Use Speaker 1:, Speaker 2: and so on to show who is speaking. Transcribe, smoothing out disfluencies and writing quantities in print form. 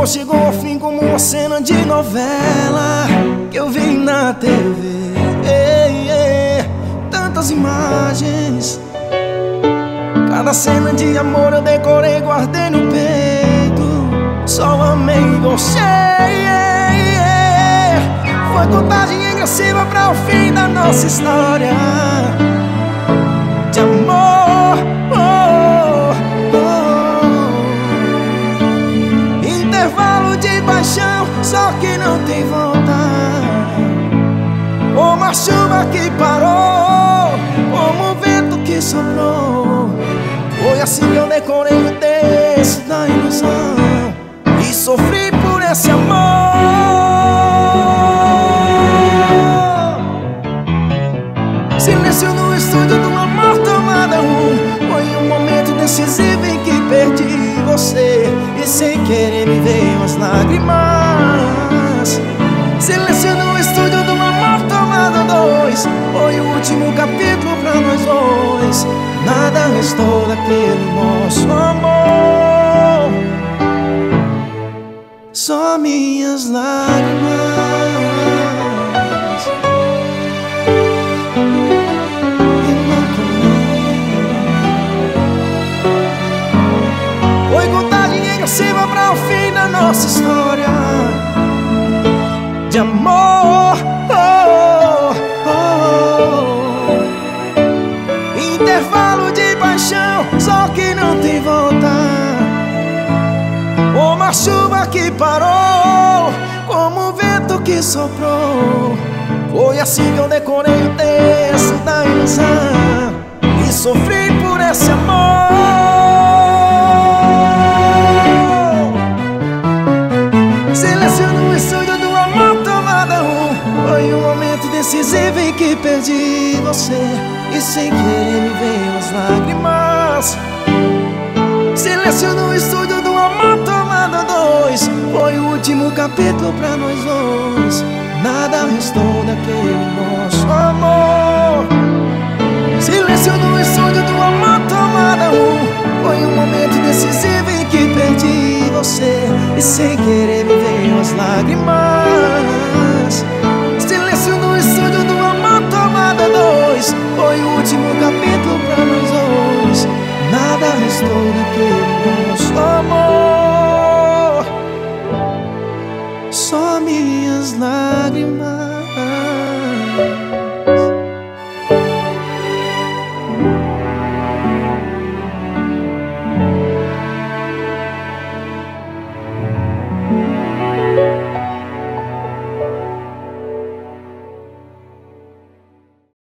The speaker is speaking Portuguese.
Speaker 1: chegou ao fim como uma cena de novela que eu vi na TV. Tantas imagens, cada cena de amor eu decorei, guardei no peito. Só amei você. Foi contagem regressiva para o fim da nossa história de amor. Intervalo de paixão, só que não tem volta. Como a chuva que parou, como o vento que soprou. Foi assim que eu decorei o texto da ilusão e sofri por esse amor. Silêncio no estúdio do amor, tomada 1. Foi um momento decisivo em que perdi você e sem querer me veio as lágrimas. Silêncio no estúdio do amor, tomada 2. Foi o último capítulo pra nós dois. Nada restou daquele nosso amor, só minhas lágrimas. Foi contagem regressiva para o fim da nossa história de amor. Intervalo de paixão, só que não tem volta. Como a chuva que parou, como o vento que soprou. Foi assim que eu decorei o texto da ilusão e sofri por esse amor. Silêncio no estúdio do amor, tomada 1. Foi um momento decisivo em que perdi você e sem querer me veio as lágrimas. Silêncio no estúdio do amor, tomada 2. Foi o último capítulo pra nós dois. Nada restou daquele nosso amor. Silêncio no estúdio do amor, tomada 1. Foi um momento decisivo em que perdi você e sem querer me veio as lágrimas. Silêncio no estúdio do amor, tomada 2. Foi o último capítulo pra nós dois. Nada restou daquele nosso amor, só minhas lágrimas.